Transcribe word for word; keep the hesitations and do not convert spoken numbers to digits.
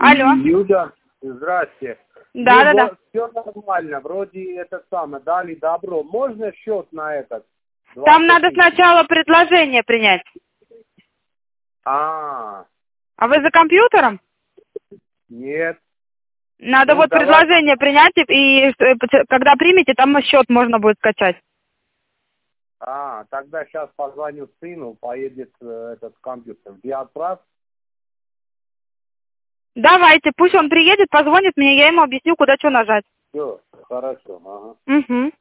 Алло. Юля, здрасте. Да, да, да. Все нормально, вроде это самое, дали добро. Можно счет на этот? Там надо сначала предложение принять. А, А вы за компьютером? нет. Надо Ну, вот давай. предложение принять, и э, когда примете, там счет можно будет скачать. А, тогда сейчас позвоню сыну, поедет э, этот компьютер. Где отправь? Давайте, пусть он приедет, позвонит мне, я ему объясню, куда что нажать. Все, хорошо, ага. Угу.